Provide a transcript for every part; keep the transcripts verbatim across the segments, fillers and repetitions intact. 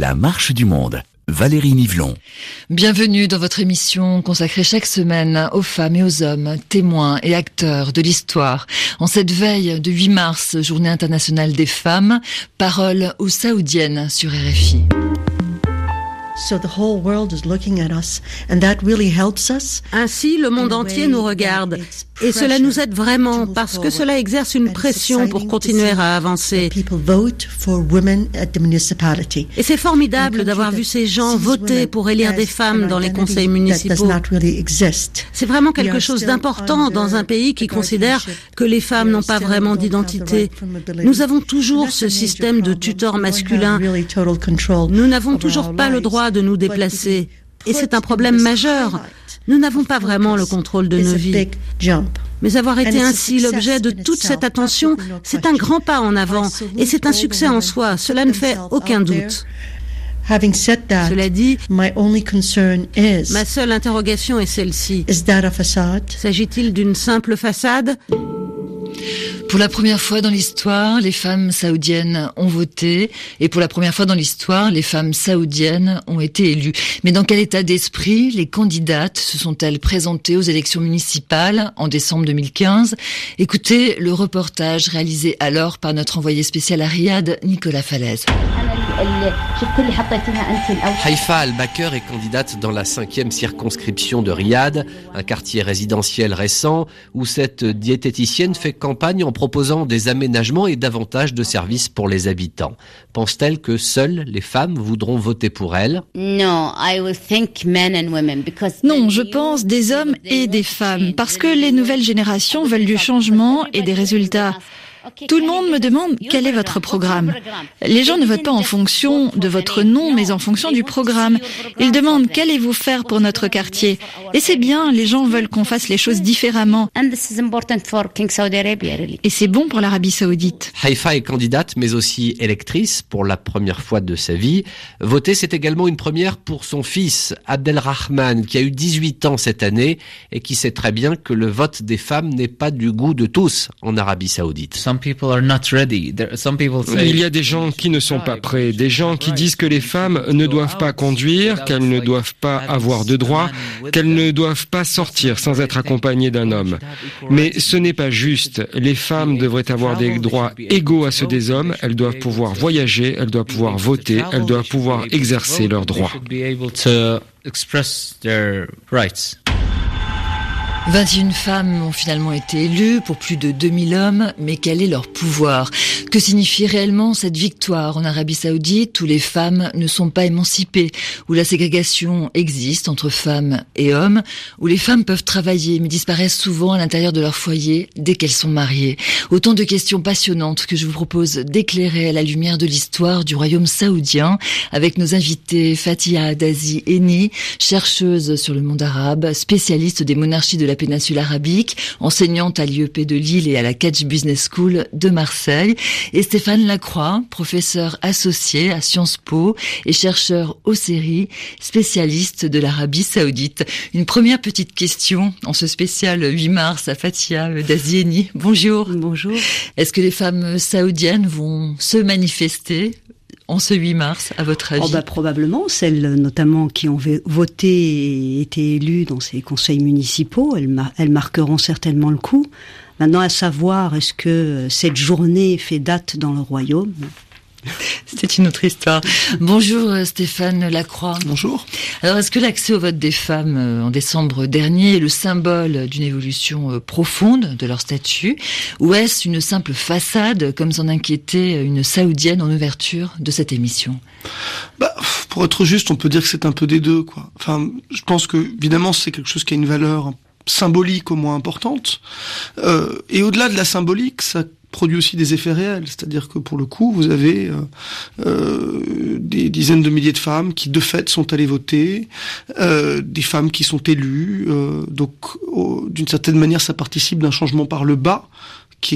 La marche du monde. Valérie Nivelon. Bienvenue dans votre émission consacrée chaque semaine aux femmes et aux hommes, témoins et acteurs de l'histoire. En cette veille de huit mars, Journée internationale des femmes, parole aux Saoudiennes sur R F I. So the whole world is looking at us, and that really helps us. Ainsi, le monde entier nous regarde, et cela nous aide vraiment parce que cela exerce une pression pour continuer à avancer. Et c'est formidable d'avoir vu ces gens voter pour élire des femmes dans les conseils municipaux. C'est vraiment quelque chose d'important dans un pays qui considère que les femmes n'ont pas vraiment d'identité. Nous avons toujours ce système de tuteur masculin. Nous n'avons toujours pas le droit de nous déplacer. Et c'est un problème majeur. Nous n'avons pas vraiment le contrôle de nos vies. Mais avoir été ainsi l'objet de toute cette attention, c'est un grand pas en avant. Et c'est un succès en soi. Cela ne fait aucun doute. Cela dit, ma seule interrogation est celle-ci. S'agit-il d'une simple façade ? Pour la première fois dans l'histoire, les femmes saoudiennes ont voté, et pour la première fois dans l'histoire, les femmes saoudiennes ont été élues. Mais dans quel état d'esprit les candidates se sont-elles présentées aux élections municipales en décembre deux mille quinze ? Écoutez le reportage réalisé alors par notre envoyé spécial à Riyad, Nicolas Falaise. Haïfa Al-Bakr est candidate dans la cinquième circonscription de Riyad, un quartier résidentiel récent où cette diététicienne fait campagne en proposant des aménagements et davantage de services pour les habitants. Pense-t-elle que seules les femmes voudront voter pour elle ? Non, je pense des hommes et des femmes, parce que les nouvelles générations veulent du changement et des résultats. Tout le monde me demande quel est votre programme. Les gens ne votent pas en fonction de votre nom, mais en fonction du programme. Ils demandent qu'allez-vous faire pour notre quartier. Et c'est bien, les gens veulent qu'on fasse les choses différemment. Et c'est bon pour l'Arabie Saoudite. Haïfa est candidate, mais aussi électrice pour la première fois de sa vie. Voter, c'est également une première pour son fils, Abdelrahman, qui a eu dix-huit ans cette année et qui sait très bien que le vote des femmes n'est pas du goût de tous en Arabie Saoudite. Il y a des gens qui ne sont pas prêts, des gens qui disent que les femmes ne doivent pas conduire, qu'elles ne doivent pas avoir de droits, qu'elles ne doivent pas sortir sans être accompagnées d'un homme. Mais ce n'est pas juste. Les femmes devraient avoir des droits égaux à ceux des hommes, elles doivent pouvoir voyager, elles doivent pouvoir voter, elles doivent pouvoir exercer leurs droits. vingt et une femmes ont finalement été élues pour plus de deux mille hommes, mais quel est leur pouvoir ? Que signifie réellement cette victoire en Arabie Saoudite où les femmes ne sont pas émancipées, où la ségrégation existe entre femmes et hommes, où les femmes peuvent travailler mais disparaissent souvent à l'intérieur de leur foyer dès qu'elles sont mariées ? Autant de questions passionnantes que je vous propose d'éclairer à la lumière de l'histoire du royaume saoudien avec nos invités Fatia Dazi Eni, chercheuse sur le monde arabe, spécialiste des monarchies de la péninsule arabique, enseignante à l'I E P de Lille et à la Catch Business School de Marseille, et Stéphane Lacroix, professeur associé à Sciences Po et chercheur au C E R I, spécialiste de l'Arabie Saoudite. Une première petite question en ce spécial huit mars à Fatia Dazi Eni. Bonjour. Bonjour. Est-ce que les femmes saoudiennes vont se manifester en ce huit mars, à votre avis ? Oh bah, probablement, celles notamment qui ont voté et été élues dans ces conseils municipaux, elles, mar- elles marqueront certainement le coup. Maintenant, à savoir, est-ce que cette journée fait date dans le royaume ? C'est une autre histoire. Bonjour Stéphane Lacroix. Bonjour. Alors, est-ce que l'accès au vote des femmes en décembre dernier est le symbole d'une évolution profonde de leur statut, ou est-ce une simple façade, comme s'en inquiétait une Saoudienne en ouverture de cette émission ? Bah, pour être juste, on peut dire que c'est un peu des deux, quoi. Enfin, je pense que évidemment c'est quelque chose qui a une valeur symbolique au moins importante, euh, et au-delà de la symbolique, ça produit aussi des effets réels, c'est-à-dire que pour le coup, vous avez euh, euh, des dizaines de milliers de femmes qui de fait sont allées voter, euh, des femmes qui sont élues, euh, donc oh, d'une certaine manière, ça participe d'un changement par le bas qui est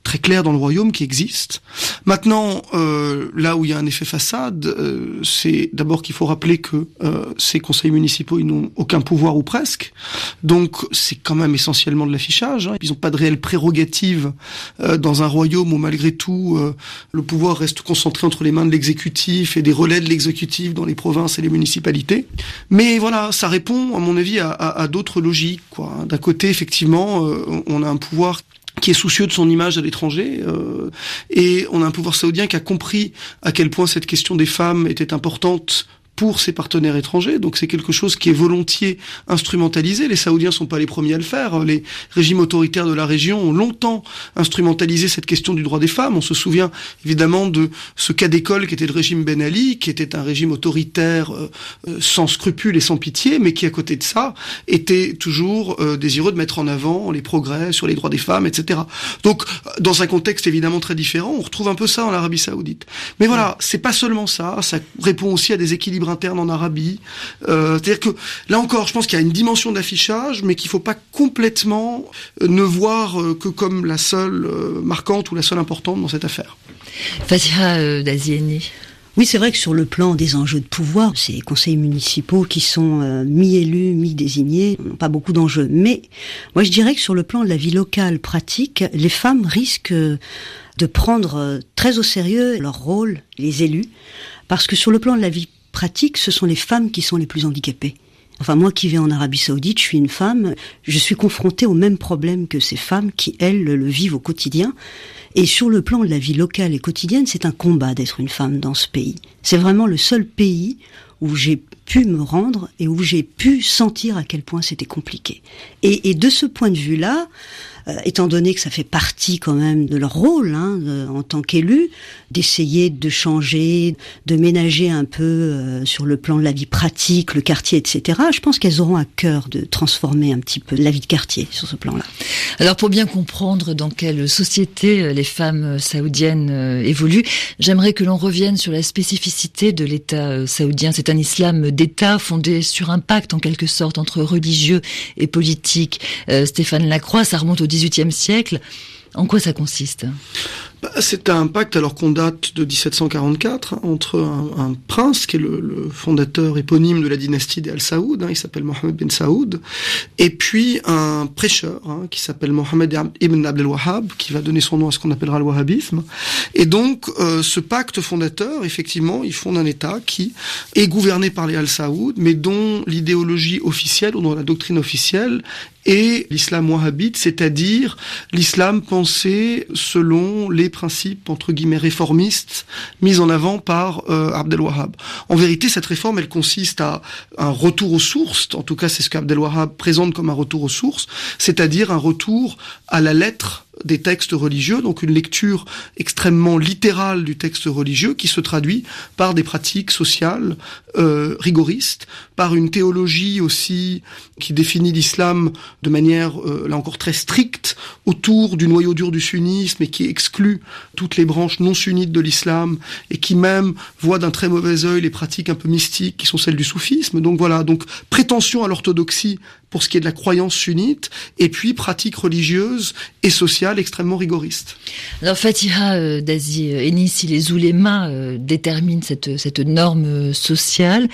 très clair dans le royaume qui existe. Maintenant, euh, là où il y a un effet façade, euh, c'est d'abord qu'il faut rappeler que euh, ces conseils municipaux, ils n'ont aucun pouvoir ou presque. Donc, c'est quand même essentiellement de l'affichage. Hein. Ils n'ont pas de réelle prérogative euh, dans un royaume où, malgré tout, euh, le pouvoir reste concentré entre les mains de l'exécutif et des relais de l'exécutif dans les provinces et les municipalités. Mais voilà, ça répond, à mon avis, à, à, à d'autres logiques, quoi. D'un côté, effectivement, euh, on a un pouvoir qui est soucieux de son image à l'étranger, euh, et on a un pouvoir saoudien qui a compris à quel point cette question des femmes était importante pour ses partenaires étrangers, donc c'est quelque chose qui est volontiers instrumentalisé. Les Saoudiens sont pas les premiers à le faire. Les régimes autoritaires de la région ont longtemps instrumentalisé cette question du droit des femmes. On se souvient évidemment de ce cas d'école qui était le régime Ben Ali, qui était un régime autoritaire euh, sans scrupules et sans pitié, mais qui à côté de ça était toujours euh, désireux de mettre en avant les progrès sur les droits des femmes, et cetera. Donc dans un contexte évidemment très différent, on retrouve un peu ça en Arabie Saoudite. Mais voilà, c'est pas seulement ça, ça répond aussi à des équilibres interne en Arabie. Euh, c'est-à-dire que, là encore, je pense qu'il y a une dimension d'affichage, mais qu'il ne faut pas complètement euh, ne voir euh, que comme la seule euh, marquante ou la seule importante dans cette affaire. Fatiha euh, Dazieni. Oui, c'est vrai que sur le plan des enjeux de pouvoir, ces conseils municipaux qui sont euh, mi-élus, mi-désignés, n'ont pas beaucoup d'enjeux. Mais moi, je dirais que sur le plan de la vie locale pratique, les femmes risquent de prendre très au sérieux leur rôle, les élus, parce que sur le plan de la vie pratique, ce sont les femmes qui sont les plus handicapées. Enfin, moi qui vais en Arabie Saoudite, je suis une femme, je suis confrontée aux mêmes problèmes que ces femmes qui, elles, le vivent au quotidien. Et sur le plan de la vie locale et quotidienne, c'est un combat d'être une femme dans ce pays. C'est vraiment le seul pays où j'ai pu me rendre et où j'ai pu sentir à quel point c'était compliqué. Et, et de ce point de vue-là, euh, étant donné que ça fait partie quand même de leur rôle hein, de, en tant qu'élus, d'essayer de changer, de ménager un peu euh, sur le plan de la vie pratique, le quartier, et cetera, je pense qu'elles auront à cœur de transformer un petit peu la vie de quartier sur ce plan-là. Alors pour bien comprendre dans quelle société les femmes saoudiennes euh, évoluent, j'aimerais que l'on revienne sur la spécificité de l'État euh, saoudien. C'est un islam d'État fondé sur un pacte en quelque sorte entre religieux et politique. Euh, Stéphane Lacroix, ça remonte au dix-huitième siècle. En quoi ça consiste ? Bah, c'est un pacte alors qu'on date de dix-sept cent quarante-quatre hein, entre un, un prince qui est le, le fondateur éponyme de la dynastie des Al-Saoud, hein, il s'appelle Mohammed bin Saoud, et puis un prêcheur hein, qui s'appelle Mohammed ibn Abdel Wahhab, qui va donner son nom à ce qu'on appellera le wahhabisme. Et donc euh, ce pacte fondateur, effectivement, il fonde un État qui est gouverné par les Al-Saoud, mais dont l'idéologie officielle ou dont la doctrine officielle est l'islam wahhabite, c'est-à-dire l'islam pensé selon les principes, entre guillemets, réformistes mis en avant par euh, Abdel Wahhab. En vérité, cette réforme, elle consiste à un retour aux sources, en tout cas c'est ce qu'Abdel Wahhab présente comme un retour aux sources, c'est-à-dire un retour à la lettre des textes religieux, donc une lecture extrêmement littérale du texte religieux qui se traduit par des pratiques sociales euh, rigoristes, par une théologie aussi qui définit l'islam de manière, euh, là encore, très stricte autour du noyau dur du sunnisme et qui exclut toutes les branches non sunnites de l'islam et qui même voit d'un très mauvais œil les pratiques un peu mystiques qui sont celles du soufisme. Donc voilà, donc prétention à l'orthodoxie pour ce qui est de la croyance sunnite, et puis pratiques religieuses et sociales extrêmement rigoristes. Alors Fatiha euh, Dazi Eni, si les oulémas euh, déterminent cette, cette norme sociale,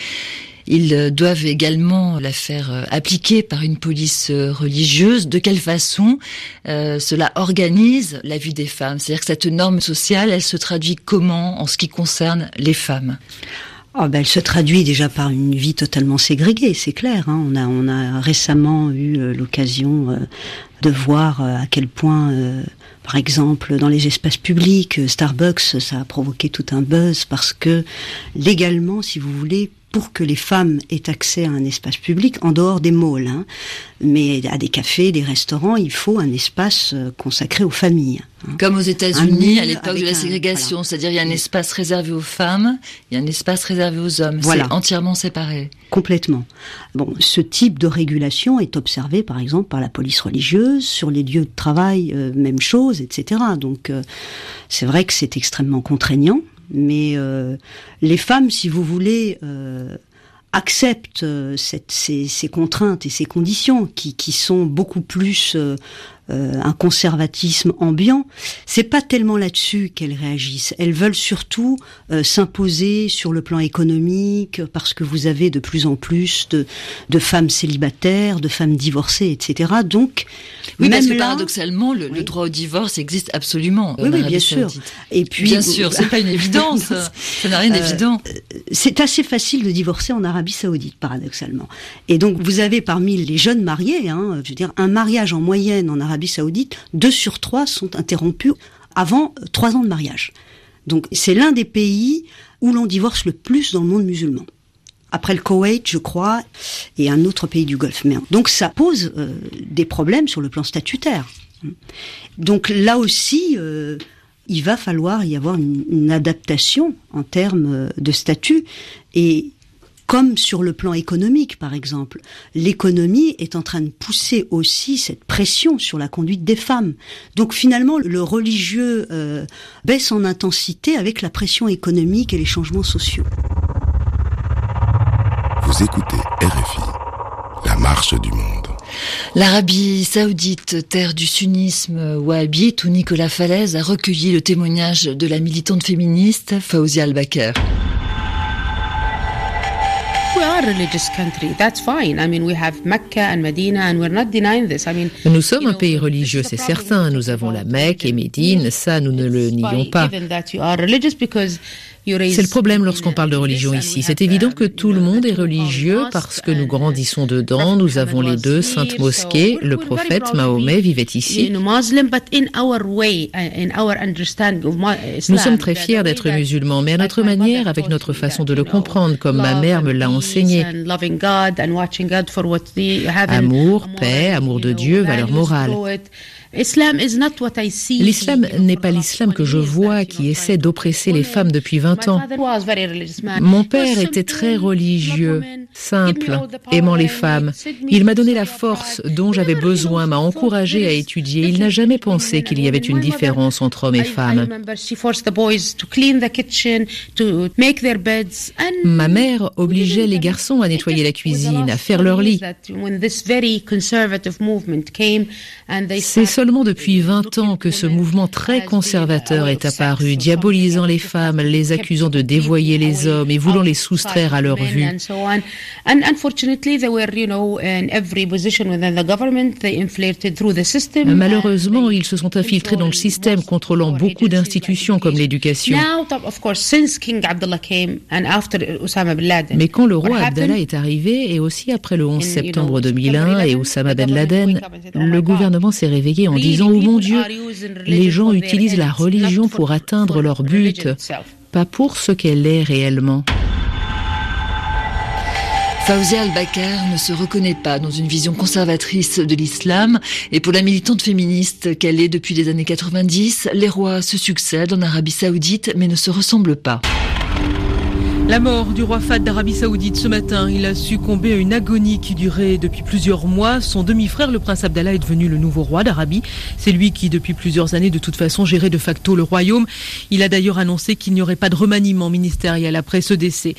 ils doivent également la faire euh, appliquer par une police euh, religieuse. De quelle façon euh, cela organise la vie des femmes ? C'est-à-dire que cette norme sociale, elle se traduit comment en ce qui concerne les femmes ? Oh ben, elle se traduit déjà par une vie totalement ségrégée, c'est clair. Hein. On a, on a récemment eu euh, l'occasion euh, de voir euh, à quel point, euh, par exemple, dans les espaces publics, euh, Starbucks, ça a provoqué tout un buzz parce que légalement, si vous voulez, pour que les femmes aient accès à un espace public, en dehors des malls, hein, mais à des cafés, des restaurants, il faut un espace euh, consacré aux familles. Hein. Comme aux États-Unis à l'époque de la ségrégation, un, voilà. C'est-à-dire il y a un espace réservé aux femmes, il y a un espace réservé aux hommes, voilà. C'est entièrement séparé. Complètement. Bon, ce type de régulation est observé par exemple par la police religieuse, sur les lieux de travail, euh, même chose, et cetera. Donc euh, c'est vrai que c'est extrêmement contraignant. Mais euh, les femmes, si vous voulez, euh, acceptent euh, cette, ces, ces contraintes et ces conditions qui, qui sont beaucoup plus euh, euh, un conservatisme ambiant. C'est pas tellement là-dessus qu'elles réagissent. Elles veulent surtout euh, s'imposer sur le plan économique parce que vous avez de plus en plus de, de femmes célibataires, de femmes divorcées, et cetera. Donc, oui, même parce que là, paradoxalement, le, oui. le droit au divorce existe absolument. Oui, oui, bien sûr. Et puis, bien sûr, c'est pas une évidence. Ça n'a rien d'évident. Euh, c'est assez facile de divorcer en Arabie Saoudite, paradoxalement. Et donc, vous avez parmi les jeunes mariés, hein, je veux dire, un mariage en moyenne en Arabie Saoudite, deux sur trois sont interrompus avant trois ans de mariage. Donc, c'est l'un des pays où l'on divorce le plus dans le monde musulman. Après le Koweït, je crois, et un autre pays du Golfe. Mais donc, ça pose euh, des problèmes sur le plan statutaire. Donc, là aussi, euh, il va falloir y avoir une, une adaptation en termes de statut. Et comme sur le plan économique, par exemple, l'économie est en train de pousser aussi cette pression sur la conduite des femmes. Donc finalement, le religieux euh, baisse en intensité avec la pression économique et les changements sociaux. Vous écoutez R F I, la marche du monde. L'Arabie Saoudite, terre du sunnisme wahhabite, où Nicolas Falaise a recueilli le témoignage de la militante féministe Fawzia Al-Baker. Nous sommes un pays religieux, c'est certain. Nous avons la Mecque et Médine, ça nous ne le nions pas. C'est le problème lorsqu'on parle de religion ici. C'est évident que tout le monde est religieux parce que nous grandissons dedans. Nous avons les deux saintes mosquées. Le prophète Mahomet vivait ici. Nous sommes très fiers d'être musulmans, mais à notre manière, avec notre façon de le comprendre, comme ma mère me l'a enseigné. Amour, paix, amour de Dieu, valeurs morales. L'islam n'est pas l'islam que je vois qui essaie d'oppresser les femmes depuis vingt ans. Mon père était très religieux, simple, aimant les femmes. Il m'a donné la force dont j'avais besoin, m'a encouragé à étudier. Il n'a jamais pensé qu'il y avait une différence entre hommes et femmes. Ma mère obligeait les garçons à nettoyer la cuisine, à faire leur lit. C'est seulement depuis vingt ans que ce mouvement très conservateur est apparu, diabolisant les femmes, les accusant de dévoyer les hommes et voulant les soustraire à leur vue. Malheureusement, ils se sont infiltrés dans le système, contrôlant beaucoup d'institutions comme l'éducation. Mais quand le roi Abdallah est arrivé, et aussi après le onze septembre deux mille un et Oussama Ben Laden, le gouvernement s'est réveillé en disant « Oh mon Dieu, les gens utilisent la religion pour atteindre leur but, pas pour ce qu'elle est réellement. » Fawzia Al-Baker ne se reconnaît pas dans une vision conservatrice de l'islam et pour la militante féministe qu'elle est depuis les années quatre-vingt-dix, les rois se succèdent en Arabie Saoudite mais ne se ressemblent pas. La mort du roi Fahd d'Arabie Saoudite ce matin, il a succombé à une agonie qui durait depuis plusieurs mois. Son demi-frère, le prince Abdallah, est devenu le nouveau roi d'Arabie. C'est lui qui, depuis plusieurs années, de toute façon, gérait de facto le royaume. Il a d'ailleurs annoncé qu'il n'y aurait pas de remaniement ministériel après ce décès.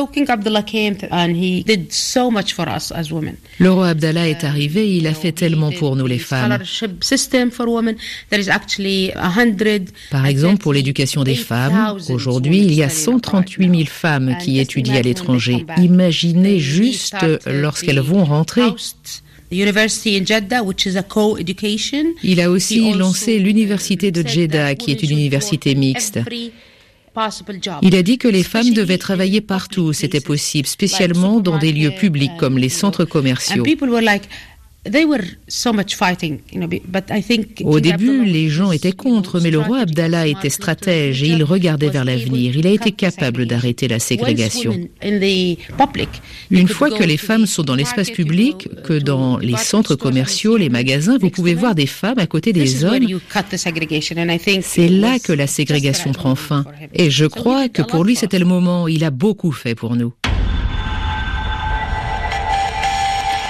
Le roi Abdallah est arrivé, il a fait tellement pour nous les femmes. Par exemple, pour l'éducation des femmes, aujourd'hui, il y a cent trente-huit mille femmes qui étudient à l'étranger. Imaginez juste lorsqu'elles vont rentrer. Il a aussi lancé l'université de Jeddah, qui est une université mixte. Il a dit que les femmes devaient travailler partout, c'était possible, spécialement dans des lieux publics comme les centres commerciaux. Au début, les gens étaient contre, mais le roi Abdallah était stratège et il regardait vers l'avenir. Il a été capable d'arrêter la ségrégation. Une fois que les femmes sont dans l'espace public, que dans les centres commerciaux, les magasins, vous pouvez voir des femmes à côté des hommes. C'est là que la ségrégation prend fin. Et je crois que pour lui, c'était le moment. Il a beaucoup fait pour nous.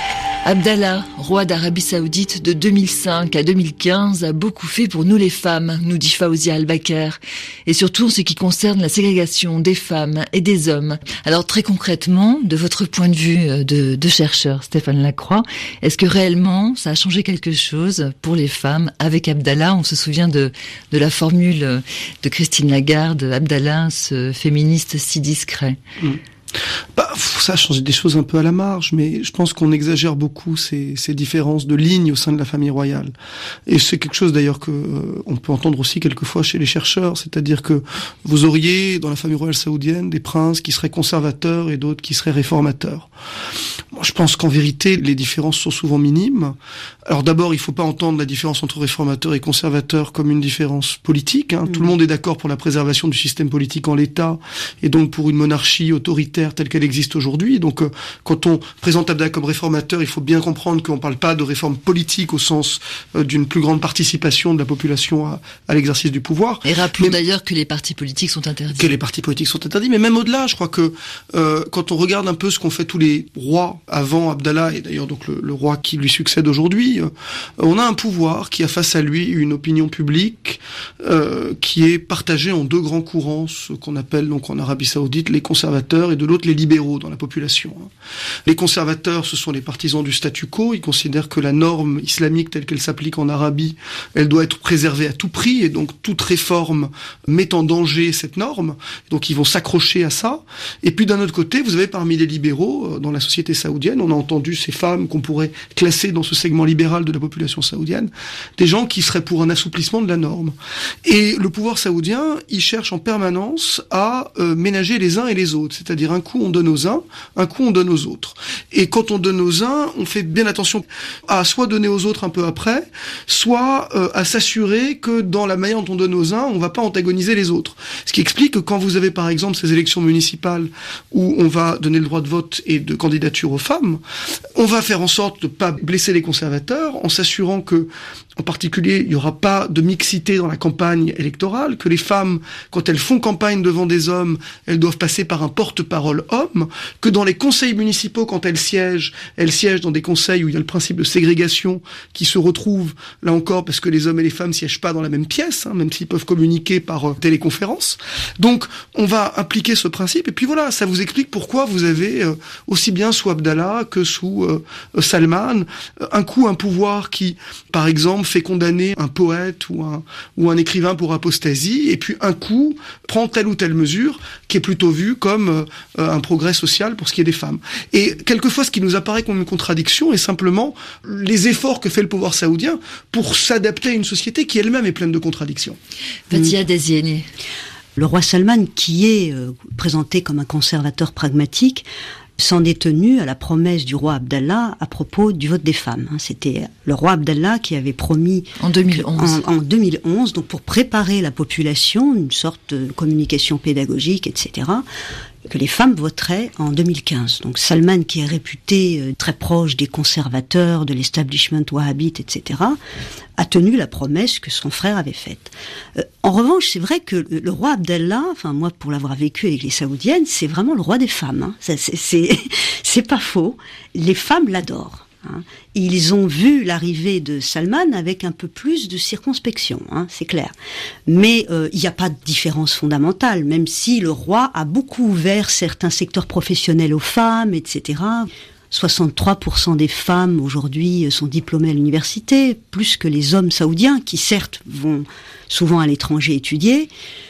Abdallah, roi d'Arabie Saoudite de deux mille cinq à deux mille quinze, a beaucoup fait pour nous les femmes, nous dit Faouzia Al-Bakr, et surtout en ce qui concerne la ségrégation des femmes et des hommes. Alors très concrètement, de votre point de vue de, de chercheur, Stéphane Lacroix, est-ce que réellement ça a changé quelque chose pour les femmes avec Abdallah? On se souvient de, de la formule de Christine Lagarde, Abdallah, ce féministe si discret. Mmh. Bah, ça a changé des choses un peu à la marge, mais je pense qu'on exagère beaucoup ces, ces différences de lignes au sein de la famille royale. Et c'est quelque chose d'ailleurs que euh, on peut entendre aussi quelquefois chez les chercheurs, c'est-à-dire que vous auriez dans la famille royale saoudienne des princes qui seraient conservateurs et d'autres qui seraient réformateurs. Moi, je pense qu'en vérité, les différences sont souvent minimes. Alors d'abord, il faut pas entendre la différence entre réformateurs et conservateurs comme une différence politique. Hein. Mmh. Tout le monde est d'accord pour la préservation du système politique en l'état, et donc pour une monarchie autoritaire telle qu'elle existe aujourd'hui. Donc, euh, quand on présente Abdallah comme réformateur, il faut bien comprendre qu'on ne parle pas de réforme politique au sens euh, d'une plus grande participation de la population à, à l'exercice du pouvoir. Et rappelons mais, d'ailleurs que les partis politiques sont interdits. Que les partis politiques sont interdits, mais même au-delà, je crois que euh, quand on regarde un peu ce qu'ont fait tous les rois avant Abdallah, et d'ailleurs donc le, le roi qui lui succède aujourd'hui, euh, on a un pouvoir qui a face à lui une opinion publique euh, qui est partagée en deux grands courants, ce qu'on appelle donc en Arabie Saoudite les conservateurs et de l'autre les libéraux dans la population. Les conservateurs, ce sont les partisans du statu quo. Ils considèrent que la norme islamique telle qu'elle s'applique en Arabie, elle doit être préservée à tout prix, et donc toute réforme met en danger cette norme. Donc ils vont s'accrocher à ça. Et puis d'un autre côté, vous avez parmi les libéraux, dans la société saoudienne, on a entendu ces femmes qu'on pourrait classer dans ce segment libéral de la population saoudienne, des gens qui seraient pour un assouplissement de la norme. Et le pouvoir saoudien, il cherche en permanence à euh, ménager les uns et les autres, c'est-à-dire un coup on donne aux uns, un coup on donne aux autres. Et quand on donne aux uns, on fait bien attention à soit donner aux autres un peu après, soit euh, à s'assurer que dans la manière dont on donne aux uns, on va pas antagoniser les autres. Ce qui explique que quand vous avez par exemple ces élections municipales où on va donner le droit de vote et de candidature aux femmes, on va faire en sorte de pas blesser les conservateurs en s'assurant que, en particulier, il n'y aura pas de mixité dans la campagne électorale, que les femmes, quand elles font campagne devant des hommes, elles doivent passer par un porte-parole homme, que dans les conseils municipaux, quand elles siègent, elles siègent dans des conseils où il y a le principe de ségrégation qui se retrouve, là encore, parce que les hommes et les femmes siègent pas dans la même pièce, hein, même s'ils peuvent communiquer par euh, téléconférence. Donc, on va appliquer ce principe, et puis voilà, ça vous explique pourquoi vous avez, euh, aussi bien sous Abdallah que sous euh, Salman, un coup un pouvoir qui, par exemple, fait condamner un poète ou un, ou un écrivain pour apostasie, et puis un coup prend telle ou telle mesure qui est plutôt vue comme euh, un progrès social pour ce qui est des femmes. Et quelquefois, ce qui nous apparaît comme une contradiction est simplement les efforts que fait le pouvoir saoudien pour s'adapter à une société qui elle-même est pleine de contradictions. Fatia Dazieni. Le roi Salman, qui est euh, présenté comme un conservateur pragmatique, s'en est tenu à la promesse du roi Abdallah à propos du vote des femmes. C'était le roi Abdallah qui avait promis en deux mille onze, en, en deux mille onze, donc pour préparer la population, une sorte de communication pédagogique, et cetera, que les femmes voteraient en deux mille quinze. Donc Salman, qui est réputé euh, très proche des conservateurs, de l'establishment wahhabite, et cetera, a tenu la promesse que son frère avait faite. Euh, en revanche, c'est vrai que le, le roi Abdallah, enfin moi pour l'avoir vécu avec les Saoudiennes, c'est vraiment le roi des femmes. Hein. Ça, c'est, c'est, c'est pas faux. Les femmes l'adorent. Hein. Ils ont vu l'arrivée de Salman avec un peu plus de circonspection, hein, c'est clair. Mais il euh, n'y a pas de différence fondamentale, même si le roi a beaucoup ouvert certains secteurs professionnels aux femmes, et cetera. soixante-trois pour cent des femmes aujourd'hui sont diplômées à l'université, plus que les hommes saoudiens, qui certes vont souvent à l'étranger étudier,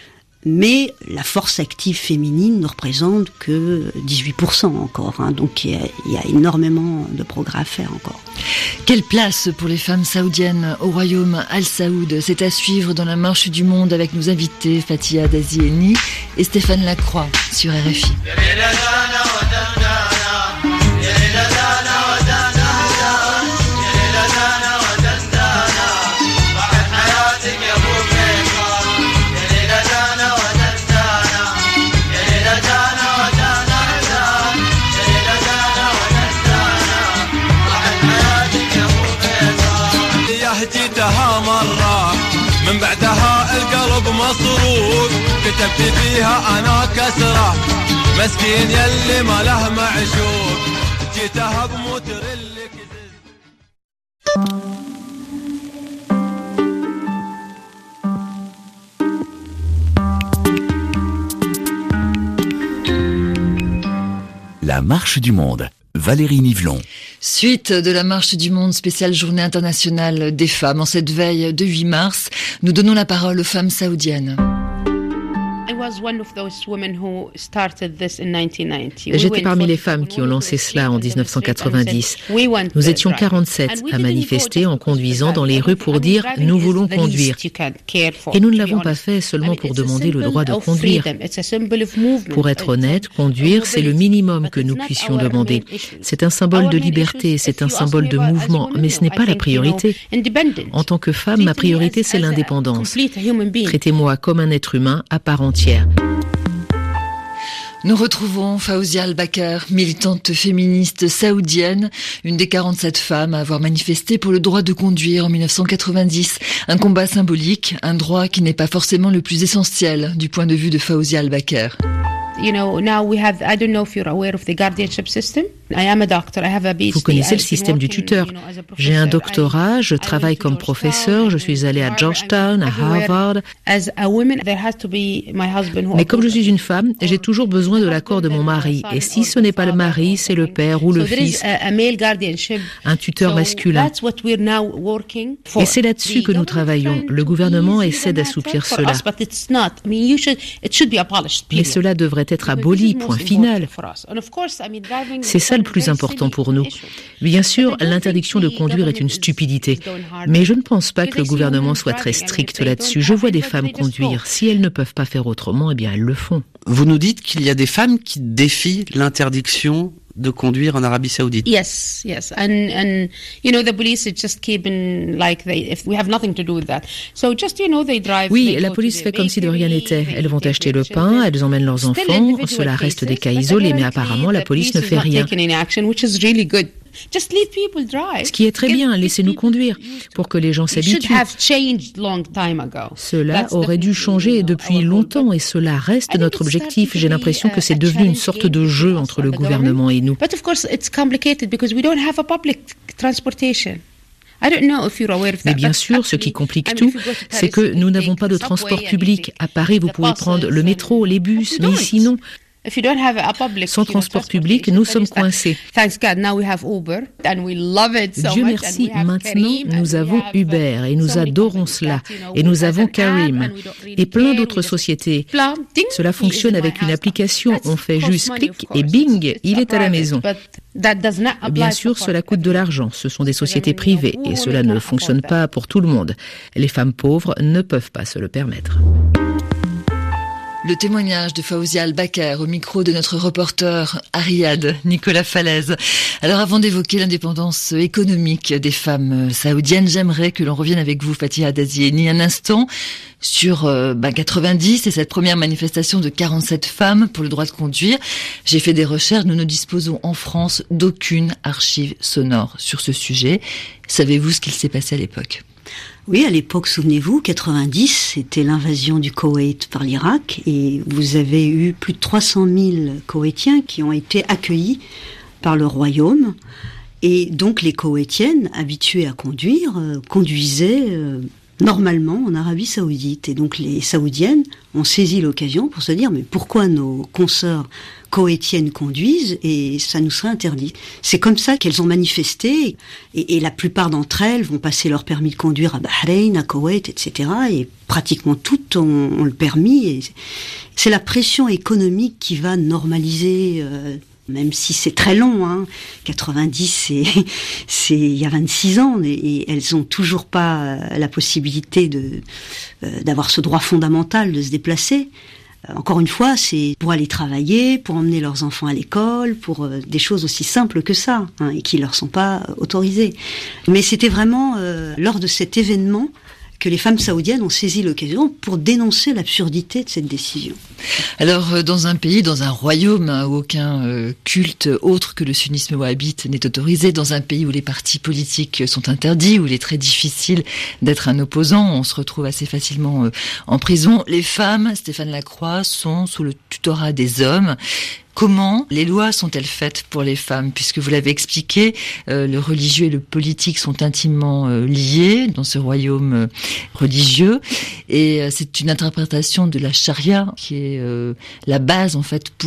mais la force active féminine ne représente que dix-huit pour cent encore, hein, donc il y, y a énormément de progrès à faire encore. Quelle place pour les femmes saoudiennes au royaume Al Saoud? C'est à suivre dans la marche du monde avec nos invités Fatia Dazieni et Stéphane Lacroix sur R F I. من بعدها القلب مصروف كتبت فيها انا كسره مسكين يلي ما له معشوق جيتها بموتر اللي La marche du monde. Valérie Nivelon. Suite de la marche du monde spéciale journée internationale des femmes en cette veille de huit mars, nous donnons la parole aux femmes saoudiennes. J'étais parmi les femmes qui ont lancé cela en dix-neuf cent quatre-vingt-dix. Nous étions quarante-sept à manifester en conduisant dans les rues pour dire « nous voulons conduire ». Et nous ne l'avons pas fait seulement pour demander le droit de conduire. Pour être honnête, conduire, c'est le minimum que nous puissions demander. C'est un symbole de liberté, c'est un symbole de mouvement, mais ce n'est pas la priorité. En tant que femme, ma priorité, c'est l'indépendance. Traitez-moi comme un être humain à part entière. Nous retrouvons Fawzia Al-Bakr, militante féministe saoudienne, une des quarante-sept femmes à avoir manifesté pour le droit de conduire en mille neuf cent quatre-vingt-dix. Un combat symbolique, un droit qui n'est pas forcément le plus essentiel du point de vue de Fawzia Al-Bakr. You know, now we have, I don't know if you're aware of the guardianship system. I am a doctor, I have a B S Vous connaissez le système du tuteur. J'ai un doctorat, je travaille comme professeur, je suis allée à Georgetown, à Harvard. Mais comme je suis une femme, j'ai toujours besoin de l'accord de mon mari. Et si ce n'est pas le mari, c'est le père ou le fils. Un tuteur masculin. Et c'est là-dessus que nous travaillons. Le gouvernement essaie d'assouplir cela. Mais cela devrait être aboli, point final. C'est ça le plus important pour nous. Bien sûr, l'interdiction de conduire est une stupidité, mais je ne pense pas que le gouvernement soit très strict là-dessus. Je vois des femmes conduire. Si elles ne peuvent pas faire autrement, eh bien elles le font. Vous nous dites qu'il y a des femmes qui défient l'interdiction de conduire en Arabie Saoudite. Yes, yes, and and you know the police is just keeping like they if we have nothing to do with that. So just you know they drive. Oui, la police fait comme si de rien n'était. Elles vont acheter le pain, elles emmènent leurs enfants. Cela reste des cas isolés, mais apparemment la police ne fait rien. Ce qui est très bien, laissez-nous conduire pour que les gens s'habituent. Cela aurait dû changer depuis longtemps et cela reste notre objectif. J'ai l'impression que c'est devenu une sorte de jeu entre le gouvernement et nous. Mais bien sûr, ce qui complique tout, c'est que nous n'avons pas de transport public. À Paris, vous pouvez prendre le métro, les bus, mais ici non. Sans transport public, nous sommes coincés. Dieu merci, maintenant nous avons Uber et nous adorons cela. Et nous avons Careem et plein d'autres sociétés. Cela fonctionne avec une application, on fait juste clic et bing, il est à la maison. Bien sûr, cela coûte de l'argent, ce sont des sociétés privées et cela ne fonctionne pas pour tout le monde. Les femmes pauvres ne peuvent pas se le permettre. Le témoignage de Fawzia Al-Bakr au micro de notre reporter à Riyad, Nicolas Falaise. Alors avant d'évoquer l'indépendance économique des femmes saoudiennes, j'aimerais que l'on revienne avec vous, Fatiha Dazieni, un instant sur euh, ben, quatre-vingt-dix et cette première manifestation de quarante-sept femmes pour le droit de conduire. J'ai fait des recherches, nous ne disposons en France d'aucune archive sonore sur ce sujet. Savez-vous ce qu'il s'est passé à l'époque ? Oui, à l'époque, souvenez-vous, quatre-vingt-dix, c'était l'invasion du Koweït par l'Irak et vous avez eu plus de trois cent mille Koweïtiens qui ont été accueillis par le royaume. Et donc les Koweïtiennes, habituées à conduire, euh, conduisaient euh, normalement en Arabie Saoudite. Et donc les Saoudiennes ont saisi l'occasion pour se dire mais pourquoi nos consoeurs koweïtiennes conduisent et ça nous serait interdit. C'est comme ça qu'elles ont manifesté et, et la plupart d'entre elles vont passer leur permis de conduire à Bahreïn, à Koweït, et cetera. Et pratiquement toutes ont, ont le permis. Et c'est la pression économique qui va normaliser, euh, même si c'est très long. Hein. quatre-vingt-dix, c'est c'est il y a vingt-six ans et, et elles ont toujours pas la possibilité de euh, d'avoir ce droit fondamental de se déplacer. Encore une fois, c'est pour aller travailler, pour emmener leurs enfants à l'école, pour euh, des choses aussi simples que ça, hein, et qui leur sont pas autorisées. Mais c'était vraiment euh, lors de cet événement que les femmes saoudiennes ont saisi l'occasion pour dénoncer l'absurdité de cette décision. Alors, dans un pays, dans un royaume hein, où aucun euh, culte autre que le sunnisme wahhabite n'est autorisé, dans un pays où les partis politiques sont interdits, où il est très difficile d'être un opposant, on se retrouve assez facilement euh, en prison. Les femmes, Stéphane Lacroix, sont sous le tutorat des hommes. Comment les lois sont-elles faites pour les femmes ? Puisque vous l'avez expliqué, euh, le religieux et le politique sont intimement euh, liés dans ce royaume euh, religieux. Et euh, c'est une interprétation de la charia qui est euh, la base en fait pour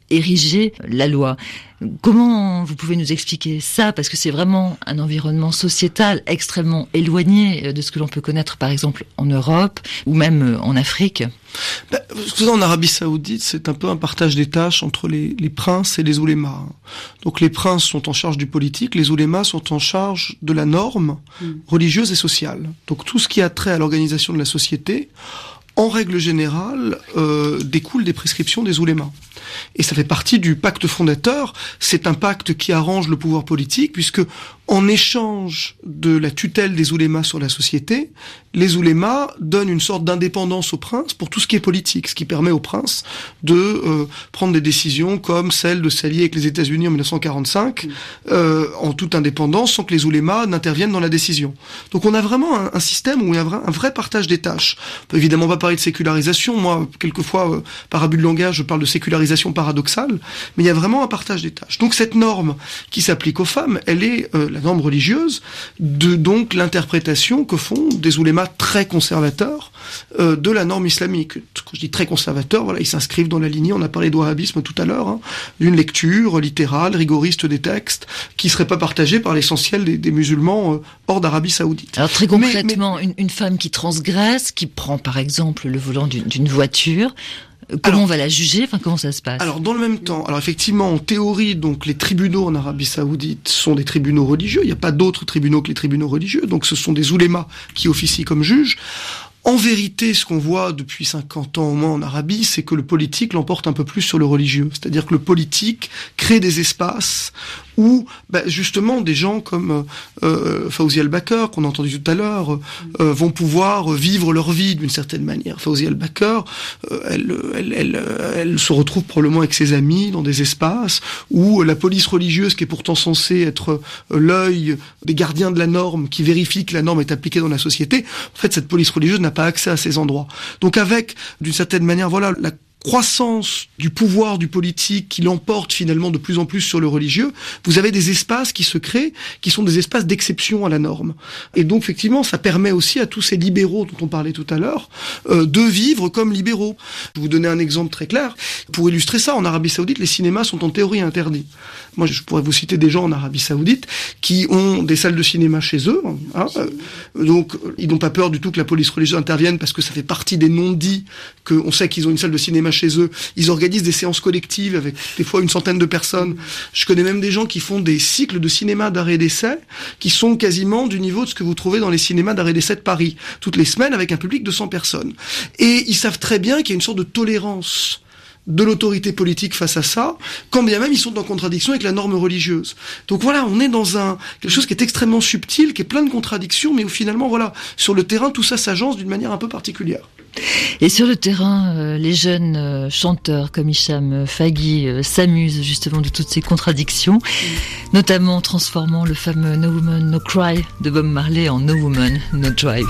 ériger la loi. Comment vous pouvez nous expliquer ça? Parce que c'est vraiment un environnement sociétal extrêmement éloigné de ce que l'on peut connaître par exemple en Europe ou même en Afrique. Ben, en Arabie Saoudite, c'est un peu un partage des tâches entre les, les princes et les oulémas. Donc les princes sont en charge du politique, les oulémas sont en charge de la norme mmh. religieuse et sociale. Donc tout ce qui a trait à l'organisation de la société, en règle générale, euh, découle des prescriptions des oulémas. Et ça fait partie du pacte fondateur. C'est un pacte qui arrange le pouvoir politique, puisque en échange de la tutelle des oulémas sur la société, les oulémas donnent une sorte d'indépendance au prince pour tout ce qui est politique, ce qui permet au prince de euh, prendre des décisions comme celle de s'allier avec les États-Unis en dix-neuf cent quarante-cinq, euh, en toute indépendance, sans que les oulémas n'interviennent dans la décision. Donc on a vraiment un, un système où il y a un vrai, un vrai partage des tâches. On peut évidemment pas parler de sécularisation. Moi, quelquefois, euh, par abus de langage, je parle de sécularisation paradoxale, mais il y a vraiment un partage des tâches. Donc cette norme qui s'applique aux femmes, elle est euh, la norme religieuse de donc l'interprétation que font des oulémas très conservateurs euh, de la norme islamique. Quand je dis très conservateurs, voilà, ils s'inscrivent dans la lignée, on a parlé de wahhabisme tout à l'heure, hein, d'une lecture littérale, rigoriste des textes, qui serait pas partagée par l'essentiel des, des musulmans euh, hors d'Arabie Saoudite. Alors très concrètement, mais, mais... Une, une femme qui transgresse, qui prend par exemple le volant d'une, d'une voiture, comment alors, on va la juger? Enfin, comment ça se passe? Alors, dans le même temps, alors effectivement, en théorie, donc les tribunaux en Arabie Saoudite sont des tribunaux religieux. Il n'y a pas d'autres tribunaux que les tribunaux religieux. Donc, ce sont des oulémas qui officient comme juges. En vérité, ce qu'on voit depuis cinquante ans au moins en Arabie, c'est que le politique l'emporte un peu plus sur le religieux. C'est-à-dire que le politique crée des espaces où, bah, justement, des gens comme euh, Fawzi Al-Bakr, qu'on a entendu tout à l'heure, euh, vont pouvoir vivre leur vie d'une certaine manière. Fawzi Al-Bakr, euh, elle, elle, elle, elle se retrouve probablement avec ses amis dans des espaces où la police religieuse, qui est pourtant censée être l'œil des gardiens de la norme, qui vérifie que la norme est appliquée dans la société, en fait, cette police religieuse n'a pas accès à ces endroits. Donc avec, d'une certaine manière, voilà, la croissance du pouvoir du politique qui l'emporte finalement de plus en plus sur le religieux, vous avez des espaces qui se créent, qui sont des espaces d'exception à la norme. Et donc effectivement, ça permet aussi à tous ces libéraux dont on parlait tout à l'heure euh, de vivre comme libéraux. Je vais vous donner un exemple très clair. Pour illustrer ça, en Arabie Saoudite, les cinémas sont en théorie interdits. Moi, je pourrais vous citer des gens en Arabie Saoudite qui ont des salles de cinéma chez eux. Hein, euh, donc, ils n'ont pas peur du tout que la police religieuse intervienne parce que ça fait partie des non-dits qu'on sait qu'ils ont une salle de cinéma chez eux. Ils organisent des séances collectives avec des fois une centaine de personnes. Je connais même des gens qui font des cycles de cinéma d'arrêt d'essai qui sont quasiment du niveau de ce que vous trouvez dans les cinémas d'arrêt d'essai de Paris, toutes les semaines avec un public de cent personnes. Et ils savent très bien qu'il y a une sorte de tolérance de l'autorité politique face à ça, quand bien même ils sont en contradiction avec la norme religieuse. Donc voilà, on est dans un quelque chose qui est extrêmement subtil, qui est plein de contradictions, mais où finalement, voilà, sur le terrain, tout ça s'agence d'une manière un peu particulière. Et sur le terrain, euh, les jeunes euh, chanteurs comme Hicham Fagui euh, s'amusent justement de toutes ces contradictions, notamment en transformant le fameux No Woman, No Cry de Bob Marley en No Woman, No Drive.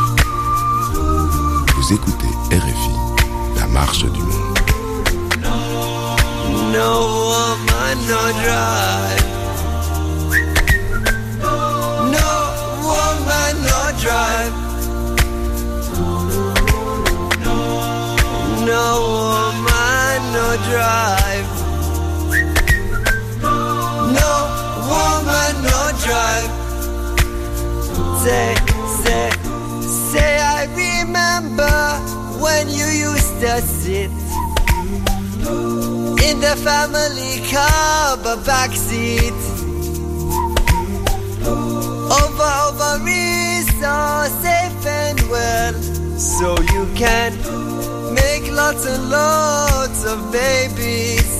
Vous écoutez R F I, la marche du monde. No woman, no drive. No woman, no drive. No woman, no drive. No woman, no drive. Say, say, say I remember when you used to sit in the family car, but backseat. Over, over me so safe and well, so you can make lots and lots of babies.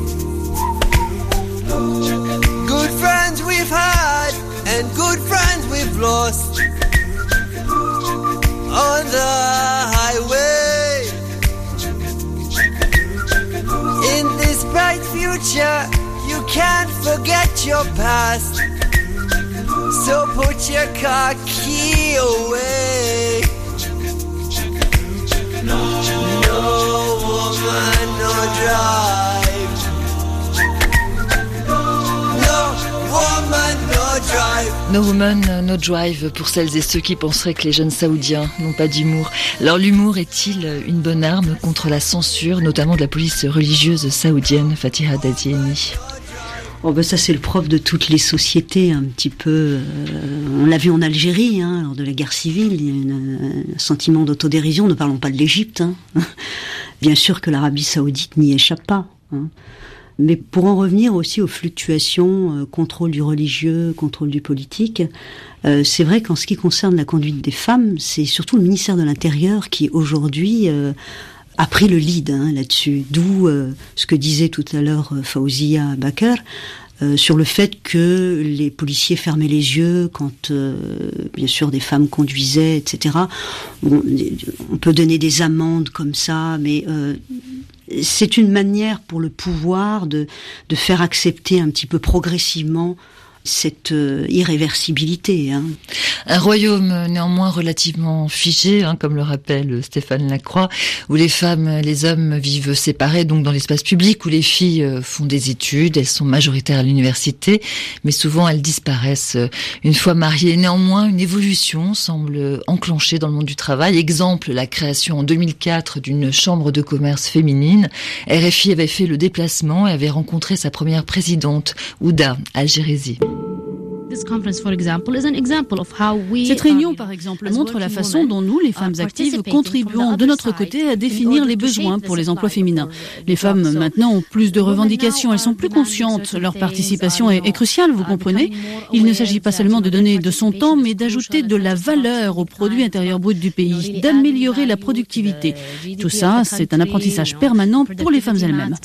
Good friends we've had and good friends we've lost on the highway. In this bright future, you can't forget your past. So put your car key away. No, no woman, no drive. No woman, no No Woman, No Drive pour celles et ceux qui penseraient que les jeunes saoudiens n'ont pas d'humour. Alors l'humour est-il une bonne arme contre la censure, notamment de la police religieuse saoudienne, Fatiha Dadieni? Oh ben ça c'est le propre de toutes les sociétés un petit peu. Euh, on l'a vu en Algérie, hein, lors de la guerre civile, il y a une, un sentiment d'autodérision. Ne parlons pas de l'Égypte. Hein. Bien sûr que l'Arabie Saoudite n'y échappe pas. Hein. Mais pour en revenir aussi aux fluctuations, euh, contrôle du religieux, contrôle du politique, euh, c'est vrai qu'en ce qui concerne la conduite des femmes, c'est surtout le ministère de l'Intérieur qui aujourd'hui euh, a pris le lead hein, là-dessus. D'où euh, ce que disait tout à l'heure euh, Faouzia Bakr euh, sur le fait que les policiers fermaient les yeux quand, euh, bien sûr, des femmes conduisaient, et cetera. Bon, on peut donner des amendes comme ça, mais euh, c'est une manière pour le pouvoir de, de faire accepter un petit peu progressivement cette euh, irréversibilité. Hein. Un royaume néanmoins relativement figé, hein, comme le rappelle Stéphane Lacroix, où les femmes et les hommes vivent séparés, donc dans l'espace public, où les filles font des études, elles sont majoritaires à l'université, mais souvent elles disparaissent une fois mariées. Néanmoins, une évolution semble enclenchée dans le monde du travail. Exemple, la création en deux mille quatre d'une chambre de commerce féminine. R F I avait fait le déplacement et avait rencontré sa première présidente, Ouda Algérezi. Cette réunion, par exemple, montre la façon dont nous, les femmes actives, contribuons de notre côté à définir les besoins pour les emplois féminins. Les femmes, maintenant, ont plus de revendications, elles sont plus conscientes. Leur participation est, est cruciale, vous comprenez. Il ne s'agit pas seulement de donner de son temps, mais d'ajouter de la valeur au produit intérieur brut du pays, d'améliorer la productivité. Tout ça, c'est un apprentissage permanent pour les femmes elles-mêmes.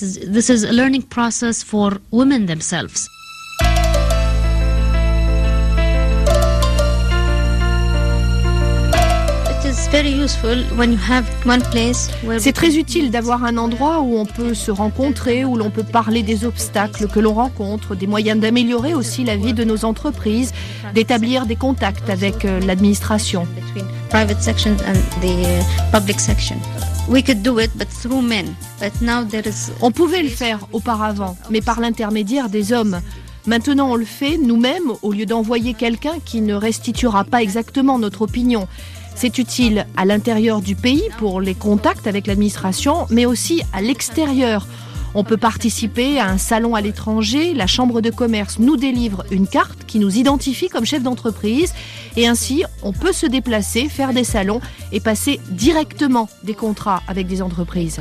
C'est très utile d'avoir un endroit où on peut se rencontrer, où l'on peut parler des obstacles que l'on rencontre, des moyens d'améliorer aussi la vie de nos entreprises, d'établir des contacts avec l'administration. On pouvait le faire auparavant, mais par l'intermédiaire des hommes. Maintenant, on le fait nous-mêmes au lieu d'envoyer quelqu'un qui ne restituera pas exactement notre opinion. C'est utile à l'intérieur du pays pour les contacts avec l'administration, mais aussi à l'extérieur. On peut participer à un salon à l'étranger, la chambre de commerce nous délivre une carte qui nous identifie comme chef d'entreprise et ainsi on peut se déplacer, faire des salons et passer directement des contrats avec des entreprises.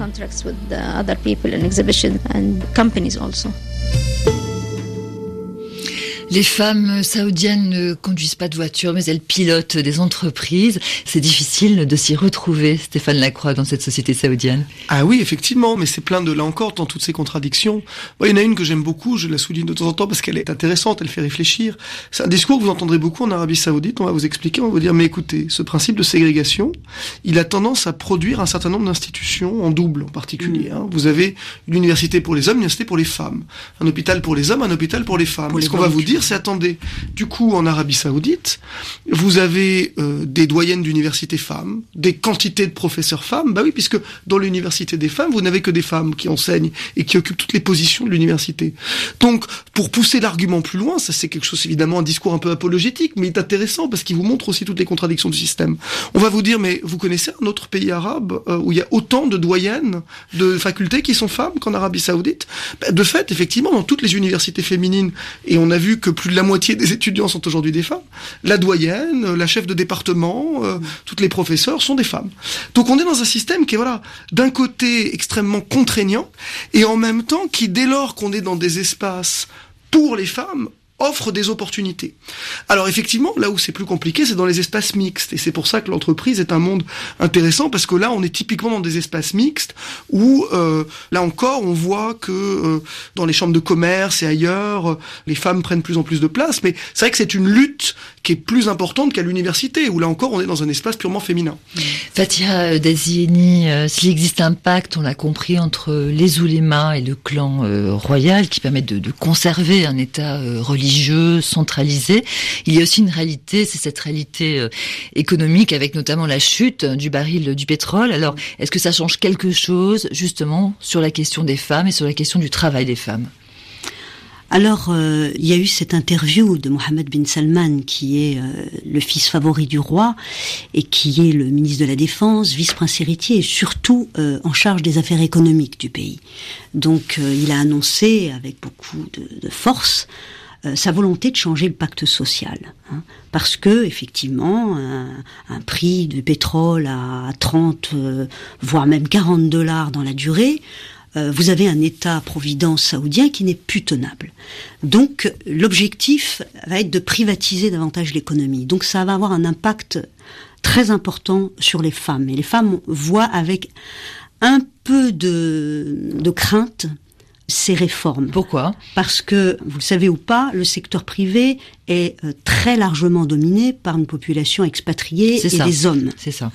Les femmes saoudiennes ne conduisent pas de voiture, mais elles pilotent des entreprises. C'est difficile de s'y retrouver, Stéphane Lacroix, dans cette société saoudienne. Ah oui, effectivement, mais c'est plein de, là encore, dans toutes ces contradictions. Bon, il y en a une que j'aime beaucoup, je la souligne de temps en temps parce qu'elle est intéressante, elle fait réfléchir. C'est un discours que vous entendrez beaucoup en Arabie Saoudite, on va vous expliquer, on va vous dire, mais écoutez, ce principe de ségrégation, il a tendance à produire un certain nombre d'institutions, en double en particulier. Hein. Vous avez une université pour les hommes, une université pour les femmes. Un hôpital pour les hommes, un hôpital pour les femmes. Pour les Ce qu'on va vous dire, c'est attendez, du coup en Arabie Saoudite, vous avez euh, des doyennes d'université femmes, des quantités de professeurs femmes, bah oui, puisque dans l'université des femmes, vous n'avez que des femmes qui enseignent et qui occupent toutes les positions de l'université. Donc, pour pousser l'argument plus loin, ça c'est quelque chose, évidemment, un discours un peu apologétique, mais il est intéressant parce qu'il vous montre aussi toutes les contradictions du système. On va vous dire, mais vous connaissez un autre pays arabe euh, où il y a autant de doyennes de facultés qui sont femmes qu'en Arabie Saoudite? Bah, de fait, effectivement, dans toutes les universités féminines, et on a vu que plus de la moitié des étudiants sont aujourd'hui des femmes, la doyenne, la chef de département, euh, toutes les professeurs sont des femmes. Donc on est dans un système qui est, voilà, d'un côté extrêmement contraignant, et en même temps qui, dès lors qu'on est dans des espaces pour les femmes, offre des opportunités. Alors effectivement, là où c'est plus compliqué, c'est dans les espaces mixtes. Et c'est pour ça que l'entreprise est un monde intéressant, parce que là, on est typiquement dans des espaces mixtes où, euh, là encore, on voit que euh, dans les chambres de commerce et ailleurs, euh, les femmes prennent plus en plus de place. Mais c'est vrai que c'est une lutte qui est plus importante qu'à l'université, où là encore, on est dans un espace purement féminin. Fatiha Dadieni, euh, s'il existe un pacte, on l'a compris, entre les oulémas et le clan euh, royal, qui permettent de, de conserver un État euh, religieux, religieux, centralisé. Il y a aussi une réalité, c'est cette réalité euh, économique avec notamment la chute du baril du pétrole. Alors, est-ce que ça change quelque chose justement sur la question des femmes et sur la question du travail des femmes ? Alors, euh, il y a eu cette interview de Mohammed bin Salman, qui est euh, le fils favori du roi, et qui est le ministre de la Défense, vice-prince héritier, et surtout euh, en charge des affaires économiques du pays. Donc, euh, il a annoncé, avec beaucoup de, de force, euh, sa volonté de changer le pacte social. Hein, parce que, effectivement, un, un prix du pétrole à trente, euh, voire même quarante dollars dans la durée, vous avez un État-providence saoudien qui n'est plus tenable. Donc, l'objectif va être de privatiser davantage l'économie. Donc, ça va avoir un impact très important sur les femmes. Et les femmes voient avec un peu de, de crainte ces réformes. Pourquoi ? Parce que, vous le savez ou pas, le secteur privé est très largement dominé par une population expatriée C'est et ça. des hommes. C'est ça.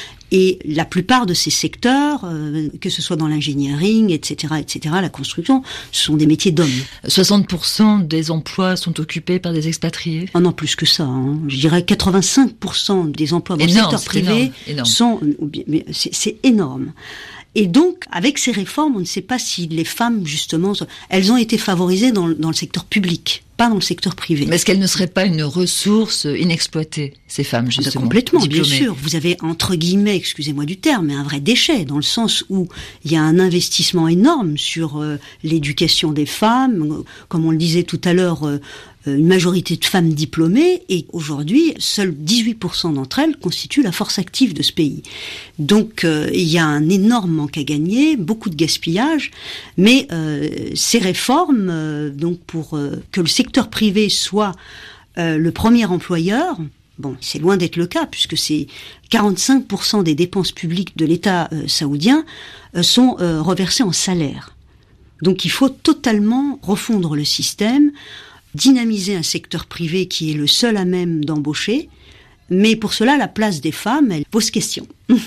Et la plupart de ces secteurs, euh, que ce soit dans l'engineering, et cetera, et cetera, la construction, ce sont des métiers d'hommes. soixante pour cent des emplois sont occupés par des expatriés. Oh non, plus que ça. Hein. Je dirais quatre-vingt-cinq pour cent des emplois dans énorme, le secteur privé énorme, énorme. sont... Mais c'est, c'est énorme. Et donc, avec ces réformes, on ne sait pas si les femmes, justement, elles ont été favorisées dans, dans le secteur public, pas dans le secteur privé. Mais est-ce qu'elles ne seraient pas une ressource inexploitée, ces femmes, justement, complètement, diplômées. Bien sûr. Vous avez, entre guillemets, excusez-moi du terme, mais un vrai déchet, dans le sens où il y a un investissement énorme sur euh, l'éducation des femmes, comme on le disait tout à l'heure, euh, une majorité de femmes diplômées, et aujourd'hui, seuls dix-huit pour cent d'entre elles constituent la force active de ce pays. Donc, euh, il y a un énorme manque à gagner, beaucoup de gaspillage, mais euh, ces réformes, euh, donc pour euh, que le secteur privé soit euh, le premier employeur, bon, c'est loin d'être le cas, puisque c'est quarante-cinq pour cent des dépenses publiques de l'État euh, saoudien euh, sont euh, reversées en salaire. Donc, il faut totalement refondre le système, dynamiser un secteur privé qui est le seul à même d'embaucher, mais pour cela, la place des femmes, elle pose question.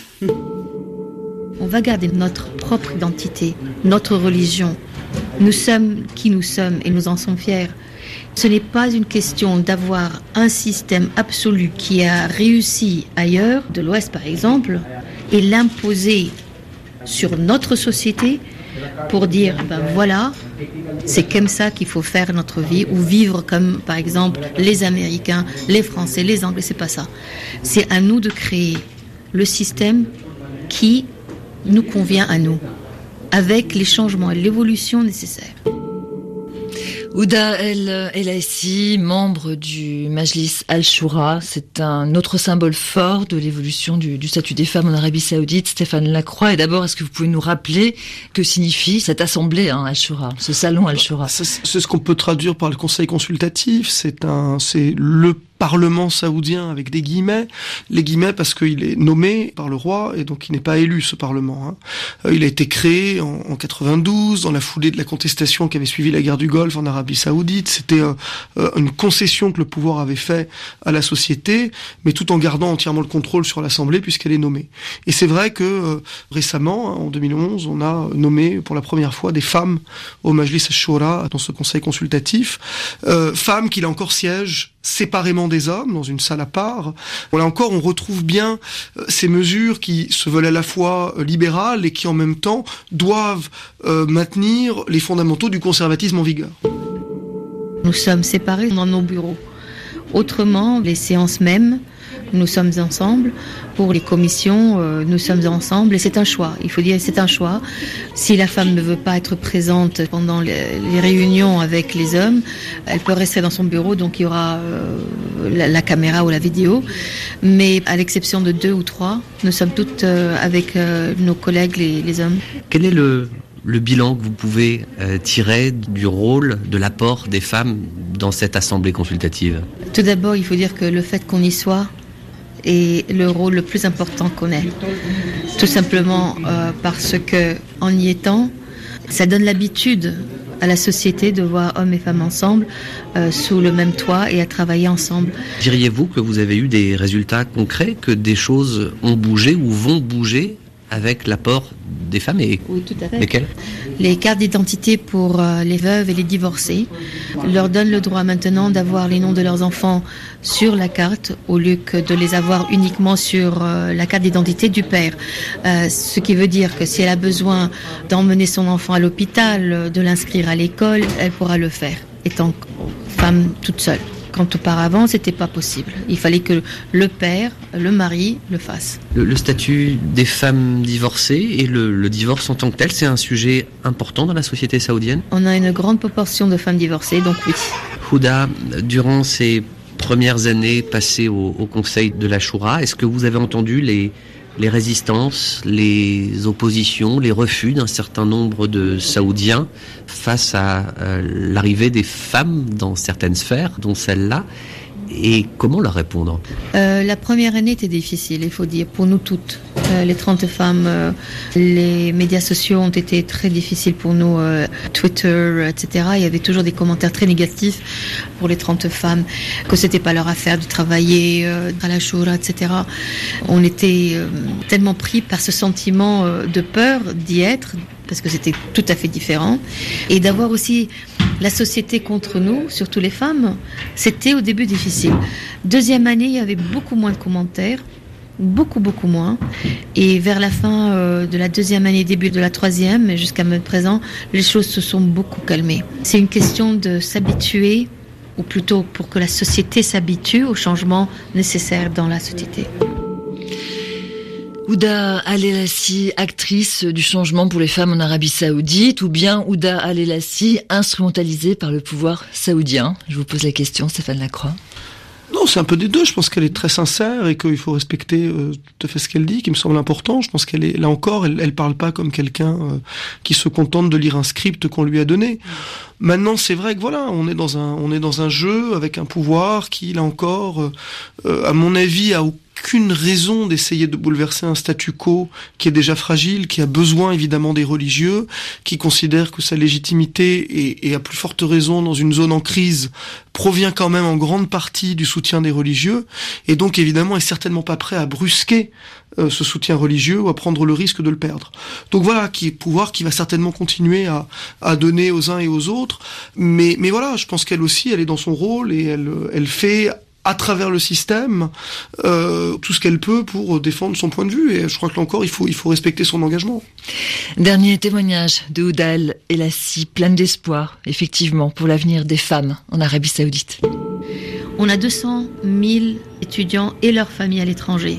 On va garder notre propre identité, notre religion. Nous sommes qui nous sommes et nous en sommes fiers. Ce n'est pas une question d'avoir un système absolu qui a réussi ailleurs, de l'Ouest par exemple, et l'imposer sur notre société pour dire, ben voilà, c'est comme ça qu'il faut faire notre vie, ou vivre comme, par exemple, les Américains, les Français, les Anglais, c'est pas ça. C'est à nous de créer le système qui nous convient à nous, avec les changements et l'évolution nécessaires. Ouda El Elaissi, membre du Majlis Al-Shura, c'est un autre symbole fort de l'évolution du, du statut des femmes en Arabie Saoudite. Stéphane Lacroix, et d'abord, est-ce que vous pouvez nous rappeler que signifie cette assemblée hein, Al-Shura, ce salon Al-Shura ? C'est, c'est ce qu'on peut traduire par le conseil consultatif. C'est un, c'est le Parlement saoudien avec des guillemets, les guillemets parce qu'il est nommé par le roi et donc il n'est pas élu ce Parlement. Hein. Euh, il a été créé en, en quatre-vingt-douze dans la foulée de la contestation qui avait suivi la guerre du Golfe en Arabie Saoudite. C'était euh, euh, une concession que le pouvoir avait fait à la société, mais tout en gardant entièrement le contrôle sur l'Assemblée puisqu'elle est nommée. Et c'est vrai que euh, récemment, hein, en deux mille onze, on a nommé pour la première fois des femmes au Majlis Al-Shura dans ce conseil consultatif, euh, femmes qui là encore siègent séparément des hommes, dans une salle à part. Là encore, on retrouve bien euh, ces mesures qui se veulent à la fois euh, libérales et qui en même temps doivent euh, maintenir les fondamentaux du conservatisme en vigueur. Nous sommes séparés dans nos bureaux. Autrement, les séances mêmes, nous sommes ensemble. Pour les commissions, euh, nous sommes ensemble et c'est un choix. Il faut dire que c'est un choix. Si la femme ne veut pas être présente pendant les, les réunions avec les hommes, elle peut rester dans son bureau, donc il y aura euh, la, la caméra ou la vidéo. Mais à l'exception de deux ou trois, nous sommes toutes euh, avec euh, nos collègues, les, les hommes. Quel est le, le bilan que vous pouvez euh, tirer du rôle, de l'apport des femmes dans cette assemblée consultative ? Tout d'abord, il faut dire que le fait qu'on y soit, et le rôle le plus important qu'on ait. Tout simplement euh, parce que en y étant, ça donne l'habitude à la société de voir hommes et femmes ensemble, euh, sous le même toit et à travailler ensemble. Diriez-vous que vous avez eu des résultats concrets, que des choses ont bougé ou vont bouger avec l'apport des femmes et oui, tout à fait. Lesquelles ? Les cartes d'identité pour euh, les veuves et les divorcés leur donnent le droit maintenant d'avoir les noms de leurs enfants sur la carte au lieu que de les avoir uniquement sur euh, la carte d'identité du père. Euh, ce qui veut dire que si elle a besoin d'emmener son enfant à l'hôpital, de l'inscrire à l'école, elle pourra le faire. étant femme toute seule. Quand auparavant, c'était pas possible. Il fallait que le père, le mari le fasse. Le, le statut des femmes divorcées et le, le divorce en tant que tel, c'est un sujet important dans la société saoudienne ? On a une grande proportion de femmes divorcées, donc oui. Houda, durant ces premières années passées au, au Conseil de la Choura, est-ce que vous avez entendu les, les résistances, les oppositions, les refus d'un certain nombre de Saoudiens face à euh, l'arrivée des femmes dans certaines sphères, dont celle-là, et comment leur répondre ? euh, La première année était difficile, il faut dire, pour nous toutes. Euh, les trente femmes, euh, les médias sociaux ont été très difficiles pour nous, euh, Twitter, et cetera. Il y avait toujours des commentaires très négatifs pour les trente femmes, que c'était pas leur affaire de travailler euh, à la Choura, et cetera. On était euh, tellement pris par ce sentiment euh, de peur d'y être, parce que c'était tout à fait différent, et d'avoir aussi la société contre nous, surtout les femmes, c'était au début difficile. Deuxième année, il y avait beaucoup moins de commentaires, beaucoup, beaucoup moins. Et vers la fin euh, de la deuxième année, début de la troisième, et jusqu'à présent, les choses se sont beaucoup calmées. C'est une question de s'habituer, ou plutôt pour que la société s'habitue aux changements nécessaires dans la société. Houda Al-Elassi, actrice du changement pour les femmes en Arabie Saoudite, ou bien Houda Al-Elassi, instrumentalisée par le pouvoir saoudien ? Je vous pose la question, Stéphane Lacroix. Non, c'est un peu des deux. Je pense qu'elle est très sincère et qu'il faut respecter euh, tout à fait ce qu'elle dit, qui me semble important. Je pense qu'elle est, là encore, elle, elle parle pas comme quelqu'un euh, qui se contente de lire un script qu'on lui a donné. Maintenant, c'est vrai que voilà, on est dans un, on est dans un jeu avec un pouvoir qui, là encore, euh, euh, à mon avis, a aucune raison d'essayer de bouleverser un statu quo qui est déjà fragile, qui a besoin évidemment des religieux, qui considère que sa légitimité, et, et à plus forte raison dans une zone en crise, provient quand même en grande partie du soutien des religieux, et donc évidemment est certainement pas prêt à brusquer euh, ce soutien religieux ou à prendre le risque de le perdre. Donc voilà, qui est pouvoir qui va certainement continuer à, à donner aux uns et aux autres, mais, mais voilà, je pense qu'elle aussi, elle est dans son rôle et elle, elle fait à travers le système euh, tout ce qu'elle peut pour défendre son point de vue, et je crois que là encore il faut, il faut respecter son engagement. Dernier témoignage de Houda Al-Elassi, pleine d'espoir effectivement pour l'avenir des femmes en Arabie Saoudite. On a deux cent mille étudiants et leurs familles à l'étranger.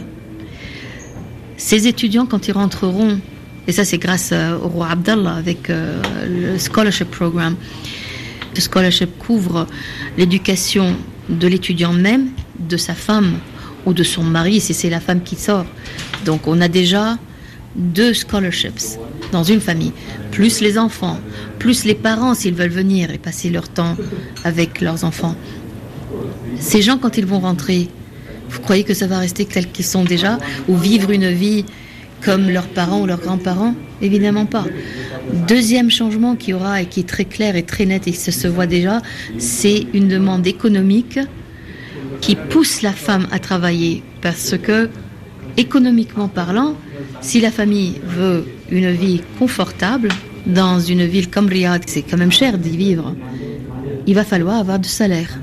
Ces étudiants, quand ils rentreront, et ça c'est grâce au roi Abdallah avec euh, le Scholarship Program, le Scholarship couvre l'éducation de l'étudiant même, de sa femme ou de son mari si c'est la femme qui sort. Donc on a déjà deux scholarships dans une famille, plus les enfants, plus les parents s'ils veulent venir et passer leur temps avec leurs enfants. Ces gens, quand ils vont rentrer, vous croyez que ça va rester tels qu'ils sont déjà, ou vivre une vie comme leurs parents ou leurs grands-parents? Évidemment pas. Deuxième changement qu'il y aura et qui est très clair et très net et ça se voit déjà, c'est une demande économique qui pousse la femme à travailler, parce que économiquement parlant, si la famille veut une vie confortable dans une ville comme Riyad, c'est quand même cher d'y vivre, il va falloir avoir du salaire.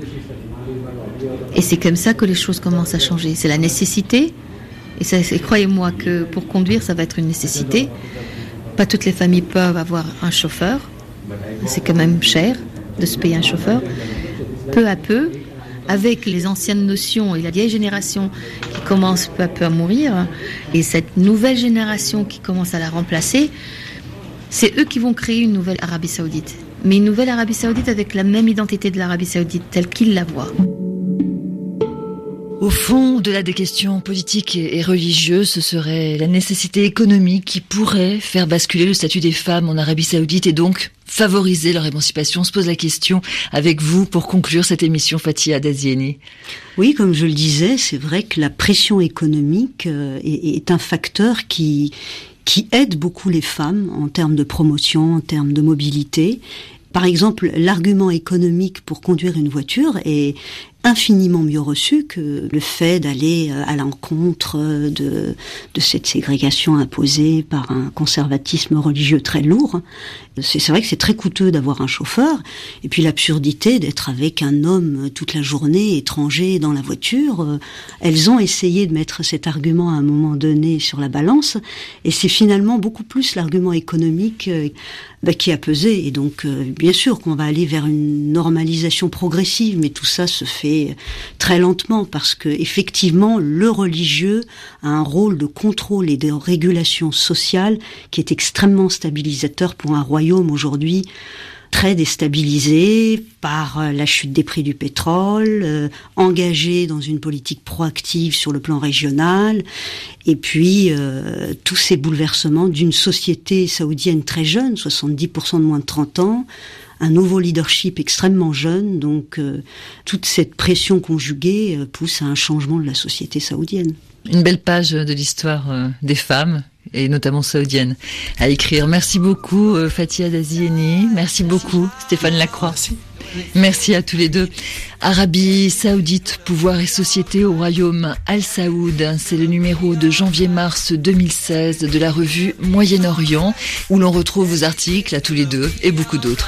Et c'est comme ça que les choses commencent à changer. C'est la nécessité. Et, ça, et croyez-moi que pour conduire, ça va être une nécessité. Pas toutes les familles peuvent avoir un chauffeur. C'est quand même cher de se payer un chauffeur. Peu à peu, avec les anciennes notions et la vieille génération qui commence peu à peu à mourir, et cette nouvelle génération qui commence à la remplacer, c'est eux qui vont créer une nouvelle Arabie Saoudite. Mais une nouvelle Arabie Saoudite avec la même identité de l'Arabie Saoudite telle qu'ils la voient. Au fond, au-delà des questions politiques et religieuses, ce serait la nécessité économique qui pourrait faire basculer le statut des femmes en Arabie Saoudite et donc favoriser leur émancipation. On se pose la question avec vous pour conclure cette émission, Fathia Dazieni. Oui, comme je le disais, c'est vrai que la pression économique est, est un facteur qui, qui aide beaucoup les femmes en termes de promotion, en termes de mobilité. Par exemple, l'argument économique pour conduire une voiture est, infiniment mieux reçu que le fait d'aller à l'encontre de, de cette ségrégation imposée par un conservatisme religieux très lourd. C'est, c'est vrai que c'est très coûteux d'avoir un chauffeur, et puis l'absurdité d'être avec un homme toute la journée, étranger, dans la voiture. Elles ont essayé de mettre cet argument à un moment donné sur la balance, et c'est finalement beaucoup plus l'argument économique euh, bah, qui a pesé. Et donc, euh, bien sûr qu'on va aller vers une normalisation progressive, mais tout ça se fait très lentement, parce que effectivement, le religieux a un rôle de contrôle et de régulation sociale qui est extrêmement stabilisateur pour un royaume aujourd'hui très déstabilisé par la chute des prix du pétrole, euh, engagé dans une politique proactive sur le plan régional, et puis euh, tous ces bouleversements d'une société saoudienne très jeune, soixante-dix pour cent de moins de trente ans, un nouveau leadership extrêmement jeune, donc euh, toute cette pression conjuguée euh, pousse à un changement de la société saoudienne. Une belle page de l'histoire euh, des femmes, et notamment saoudiennes, à écrire. Merci beaucoup euh, Fathia Dazieni, merci, merci beaucoup Stéphane Lacroix. Merci. Merci à tous les deux. Arabie Saoudite, pouvoir et société au royaume Al Saoud, c'est le numéro de janvier-mars deux mille seize de la revue Moyen-Orient, où l'on retrouve vos articles à tous les deux et beaucoup d'autres.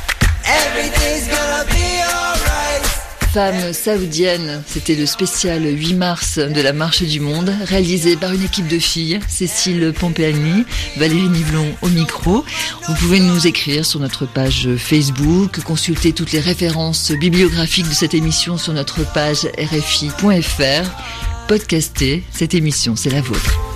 Femmes saoudiennes, c'était le spécial huit mars de la Marche du Monde, réalisé par une équipe de filles, Cécile Pompeani, Valérie Nivelon au micro. Vous pouvez nous écrire sur notre page Facebook, consulter toutes les références bibliographiques de cette émission sur notre page R F I point F R, podcaster cette émission, c'est la vôtre.